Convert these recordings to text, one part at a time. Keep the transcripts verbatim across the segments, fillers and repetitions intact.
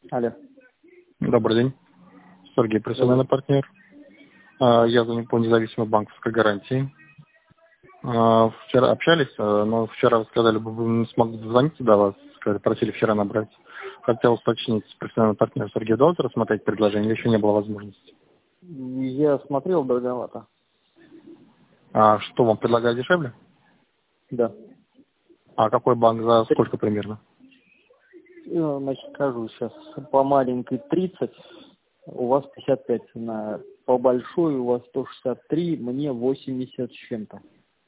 Алло. Добрый день. Сергей, профессиональный партнер. А, Я звоню по независимой банковской гарантии. А, Вчера общались, а, но вчера вы сказали, бы вы не смогли дозвониться до вас, сказали, просили вчера набрать. Хотел уточнить, профессиональный партнер Сергей, удалось рассмотреть предложение, или еще не было возможности? Я смотрел, дороговато. А что вам предлагают дешевле? Да. А какой банк за сколько примерно? Ну, значит, скажу сейчас. По маленькой тридцать, у вас пятьдесят пять цена. По большой у вас сто шестьдесят три, мне восемьдесят с чем-то.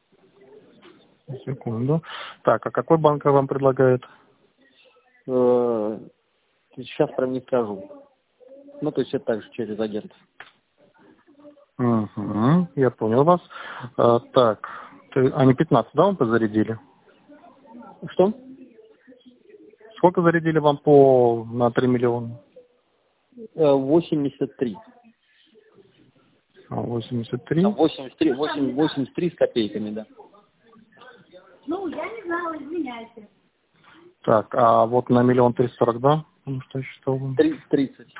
Секунду. Так, а какой банк вам предлагает? Э, Сейчас прям не скажу. Ну, то есть это также через агентов. Угу, я понял вас. А, так, ты- они пятнадцать, да, вам позарядили? Что? Сколько зарядили вам по на три миллиона? Э, восемьдесят три. А, восемьдесят три. восемьдесят три, восемьдесят, восемьдесят три с копейками, да. Ну, я не знала, извиняйте. Так, а вот на миллион триста сорок два, потому что я считал. тридцать.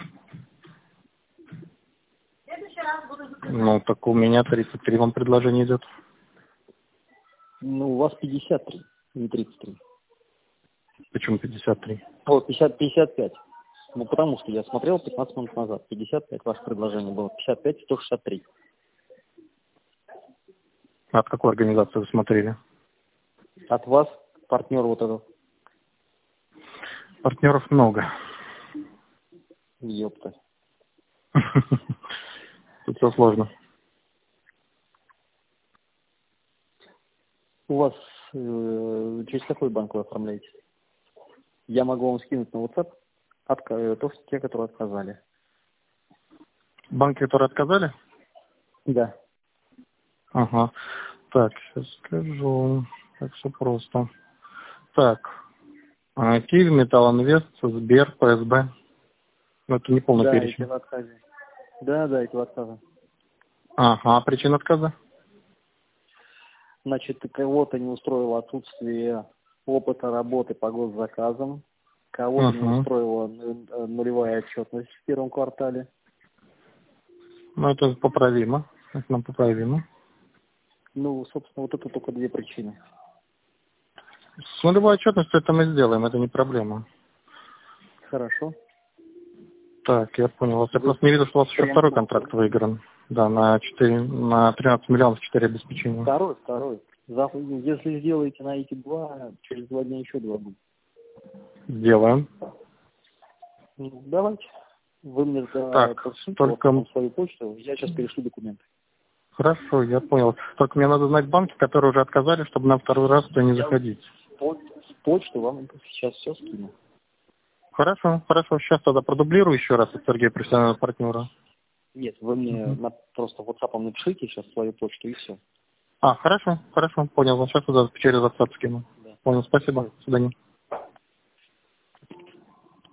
В следующий раз буду закрывать. Ну, так у меня тридцать три вам предложение идет. Ну, у вас пятьдесят три, не тридцать три. Почему пятьдесят три? О, пятьдесят, пятьдесят пять. Ну, потому что я смотрел пятнадцать минут назад. пятьдесят пять ваше предложение было. пятьдесят пять, сто шестьдесят три. От какой организации вы смотрели? От вас, партнер вот этот. Партнеров много. Ёпта. Тут все сложно. У вас э, через какой банк вы оформляете? Я могу вам скинуть на WhatsApp отка- э, то, что те, которые отказали. Банки, которые отказали? Да. Ага. Так, сейчас скажу. Так, все просто. Так, а, Киев, Металлинвест, Сбер, ПСБ. Ну, это не полный Да, перечень. эти в отказе. Да, да, эти в отказе. Ага, а причина отказа? Значит, кого-то не устроило отсутствие опыта работы по госзаказам, кого-то не Угу. устроила ну- нулевая отчетность в первом квартале. Ну, это поправимо. Это нам поправимо. Ну, собственно, вот это только две причины. С нулевой отчетностью это мы сделаем, это не проблема. Хорошо. Так, я понял вас. Я Вы просто не видел, что у вас еще прям второй плохо. контракт выигран. Да, на четыре, на тринадцать миллионов четыре обеспечения. Второй, второй. Завтра, если сделаете на эти два, через два дня еще два будет. Сделаем. Ну, давайте. Вы мне Так, подшлите только... вот, свою почту, я сейчас перешлю документы. Хорошо, я понял. Только мне надо знать банки, которые уже отказали, чтобы на второй раз туда не Я заходить. по- почту вам сейчас все скину. Хорошо, хорошо. Сейчас тогда продублирую еще раз от Сергея, профессионального партнера. Нет, вы мне Мгм. на, просто WhatsApp напишите сейчас свою почту и все. А, хорошо, хорошо, понял. Сейчас туда через WhatsApp скину. Да. Понял, спасибо. До свидания.